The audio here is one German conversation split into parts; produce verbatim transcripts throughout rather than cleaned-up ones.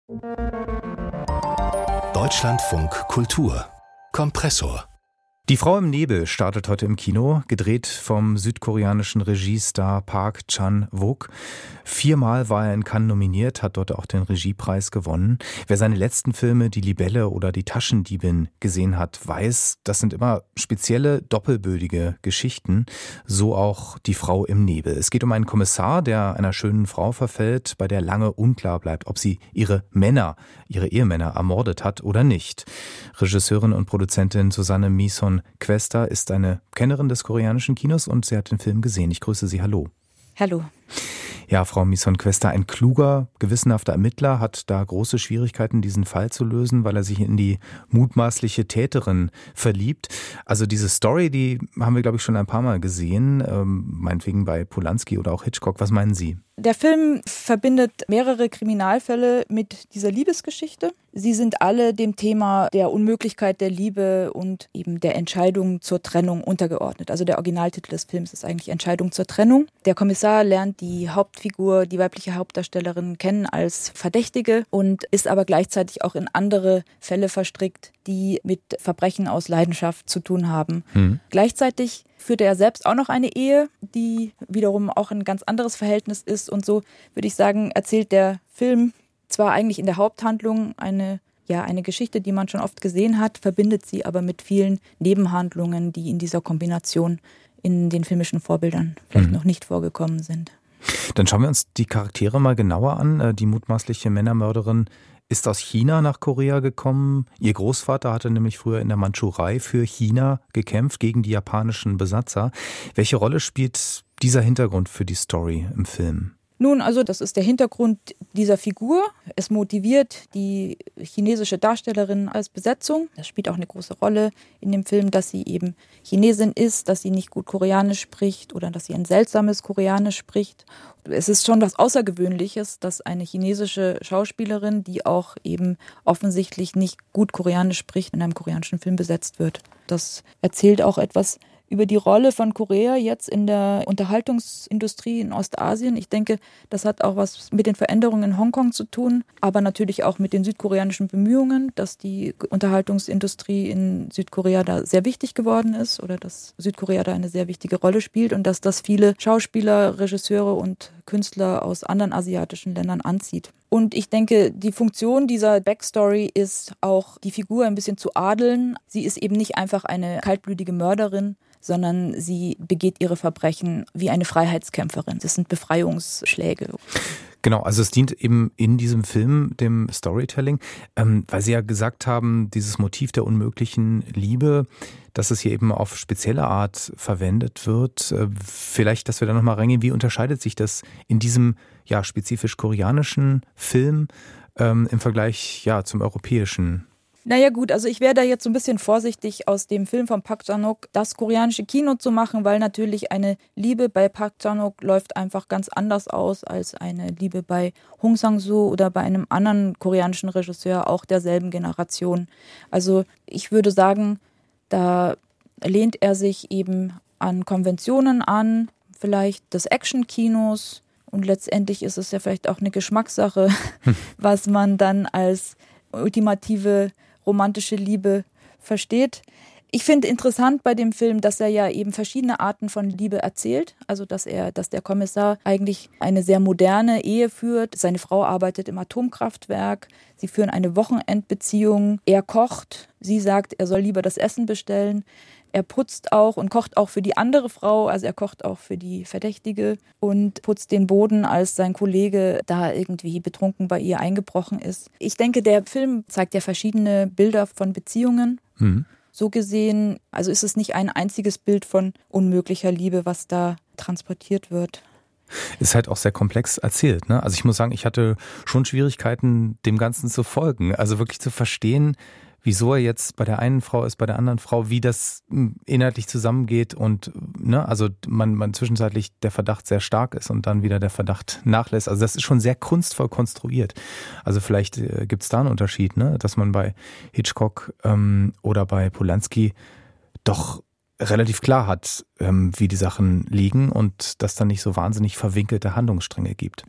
Deutschlandfunk Kultur Kompressor. Die Frau im Nebel startet heute im Kino, gedreht vom südkoreanischen Regiestar Park Chan-wook. Viermal war er in Cannes nominiert, hat dort auch den Regiepreis gewonnen. Wer seine letzten Filme, Die Libelle oder Die Taschendiebin, gesehen hat, weiß, das sind immer spezielle, doppelbödige Geschichten. So auch Die Frau im Nebel. Es geht um einen Kommissar, der einer schönen Frau verfällt, bei der lange unklar bleibt, ob sie ihre Männer, ihre Ehemänner ermordet hat oder nicht. Regisseurin und Produzentin Susanne Mison-Questa ist eine Kennerin des koreanischen Kinos und sie hat den Film gesehen. Ich grüße Sie. Hallo. Hallo. Ja, Frau Mison-Questa, ein kluger, gewissenhafter Ermittler hat da große Schwierigkeiten, diesen Fall zu lösen, weil er sich in die mutmaßliche Täterin verliebt. Also diese Story, die haben wir, glaube ich, schon ein paar Mal gesehen, ähm, meinetwegen bei Polanski oder auch Hitchcock. Was meinen Sie? Der Film verbindet mehrere Kriminalfälle mit dieser Liebesgeschichte. Sie sind alle dem Thema der Unmöglichkeit der Liebe und eben der Entscheidung zur Trennung untergeordnet. Also der Originaltitel des Films ist eigentlich Entscheidung zur Trennung. Der Kommissar lernt die Hauptfigur, die weibliche Hauptdarstellerin kennen als Verdächtige und ist aber gleichzeitig auch in andere Fälle verstrickt, die mit Verbrechen aus Leidenschaft zu tun haben. Hm. Gleichzeitig führte er selbst auch noch eine Ehe, die wiederum auch ein ganz anderes Verhältnis ist. Und so würde ich sagen, erzählt der Film zwar eigentlich in der Haupthandlung eine, ja, eine Geschichte, die man schon oft gesehen hat, verbindet sie aber mit vielen Nebenhandlungen, die in dieser Kombination in den filmischen Vorbildern vielleicht mhm. noch nicht vorgekommen sind. Dann schauen wir uns die Charaktere mal genauer an. Die mutmaßliche Männermörderin ist aus China nach Korea gekommen. Ihr Großvater hatte nämlich früher in der Mandschurei für China gekämpft, gegen die japanischen Besatzer. Welche Rolle spielt dieser Hintergrund für die Story im Film? Nun, also das ist der Hintergrund dieser Figur. Es motiviert die chinesische Darstellerin als Besetzung. Das spielt auch eine große Rolle in dem Film, dass sie eben Chinesin ist, dass sie nicht gut Koreanisch spricht oder dass sie ein seltsames Koreanisch spricht. Es ist schon was Außergewöhnliches, dass eine chinesische Schauspielerin, die auch eben offensichtlich nicht gut Koreanisch spricht, in einem koreanischen Film besetzt wird. Das erzählt auch etwas über die Rolle von Korea jetzt in der Unterhaltungsindustrie in Ostasien. Ich denke, das hat auch was mit den Veränderungen in Hongkong zu tun, aber natürlich auch mit den südkoreanischen Bemühungen, dass die Unterhaltungsindustrie in Südkorea da sehr wichtig geworden ist oder dass Südkorea da eine sehr wichtige Rolle spielt und dass das viele Schauspieler, Regisseure und Künstler aus anderen asiatischen Ländern anzieht. Und ich denke, die Funktion dieser Backstory ist auch, die Figur ein bisschen zu adeln. Sie ist eben nicht einfach eine kaltblütige Mörderin, sondern sie begeht ihre Verbrechen wie eine Freiheitskämpferin. Das sind Befreiungsschläge. Genau, also es dient eben in diesem Film dem Storytelling, ähm, weil Sie ja gesagt haben, dieses Motiv der unmöglichen Liebe, dass es hier eben auf spezielle Art verwendet wird. Äh, vielleicht, dass wir da nochmal reingehen, wie unterscheidet sich das in diesem ja spezifisch koreanischen Film ähm, im Vergleich ja zum europäischen? Naja gut, also ich wäre da jetzt so ein bisschen vorsichtig, aus dem Film von Park Chan-wook das koreanische Kino zu machen, weil natürlich eine Liebe bei Park Chan-wook läuft einfach ganz anders aus als eine Liebe bei Hong Sang-soo oder bei einem anderen koreanischen Regisseur auch derselben Generation. Also ich würde sagen, da lehnt er sich eben an Konventionen an, vielleicht des Action-Kinos und letztendlich ist es ja vielleicht auch eine Geschmackssache, was man dann als ultimative romantische Liebe versteht. Ich finde interessant bei dem Film, dass er ja eben verschiedene Arten von Liebe erzählt. Also dass er, dass der Kommissar eigentlich eine sehr moderne Ehe führt. Seine Frau arbeitet im Atomkraftwerk. Sie führen eine Wochenendbeziehung. Er kocht. Sie sagt, er soll lieber das Essen bestellen. Er putzt auch und kocht auch für die andere Frau, also er kocht auch für die Verdächtige und putzt den Boden, als sein Kollege da irgendwie betrunken bei ihr eingebrochen ist. Ich denke, der Film zeigt ja verschiedene Bilder von Beziehungen. Mhm. So gesehen, also ist es nicht ein einziges Bild von unmöglicher Liebe, was da transportiert wird. Ist halt auch sehr komplex erzählt, ne? Also ich muss sagen, ich hatte schon Schwierigkeiten, dem Ganzen zu folgen. Also wirklich zu verstehen, wieso er jetzt bei der einen Frau ist, bei der anderen Frau, wie das inhaltlich zusammengeht und ne, also man, man zwischenzeitlich der Verdacht sehr stark ist und dann wieder der Verdacht nachlässt. Also das ist schon sehr kunstvoll konstruiert. Also vielleicht äh, gibt es da einen Unterschied, ne, dass man bei Hitchcock ähm, oder bei Polanski doch relativ klar hat, ähm, wie die Sachen liegen und dass dann nicht so wahnsinnig verwinkelte Handlungsstränge gibt. Mhm.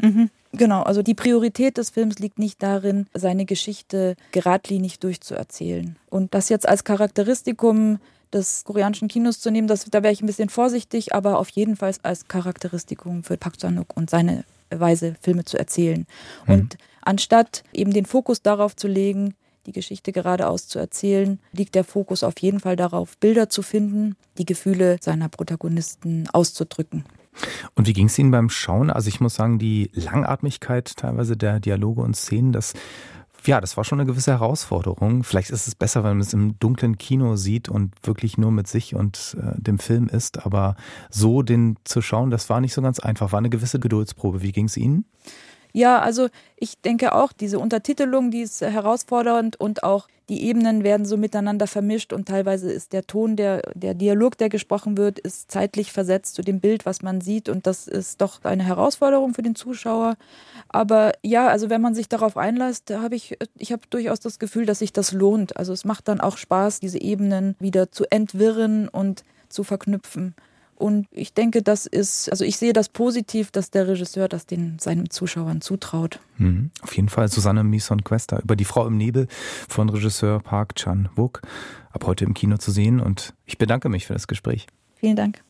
Genau, also die Priorität des Films liegt nicht darin, seine Geschichte geradlinig durchzuerzählen. Und das jetzt als Charakteristikum des koreanischen Kinos zu nehmen, das, da wäre ich ein bisschen vorsichtig, aber auf jeden Fall als Charakteristikum für Park Chan-wook und seine Weise, Filme zu erzählen. Mhm. Und anstatt eben den Fokus darauf zu legen, die Geschichte geradeaus zu erzählen, liegt der Fokus auf jeden Fall darauf, Bilder zu finden, die Gefühle seiner Protagonisten auszudrücken. Und wie ging es Ihnen beim Schauen? Also ich muss sagen, die Langatmigkeit teilweise der Dialoge und Szenen, das, ja, das war schon eine gewisse Herausforderung. Vielleicht ist es besser, wenn man es im dunklen Kino sieht und wirklich nur mit sich und äh, dem Film ist. Aber so den zu schauen, das war nicht so ganz einfach. War eine gewisse Geduldsprobe. Wie ging es Ihnen? Ja, also ich denke auch, diese Untertitelung, die ist herausfordernd und auch die Ebenen werden so miteinander vermischt und teilweise ist der Ton, der, der Dialog, der gesprochen wird, ist zeitlich versetzt zu dem Bild, was man sieht und das ist doch eine Herausforderung für den Zuschauer. Aber ja, also wenn man sich darauf einlässt, habe ich, ich habe durchaus das Gefühl, dass sich das lohnt. Also es macht dann auch Spaß, diese Ebenen wieder zu entwirren und zu verknüpfen. Und ich denke, das ist, also ich sehe das positiv, dass der Regisseur das den seinen Zuschauern zutraut. Mhm. Auf jeden Fall Susanne Mison-Questa über Die Frau im Nebel von Regisseur Park Chan-wook ab heute im Kino zu sehen. Und ich bedanke mich für das Gespräch. Vielen Dank.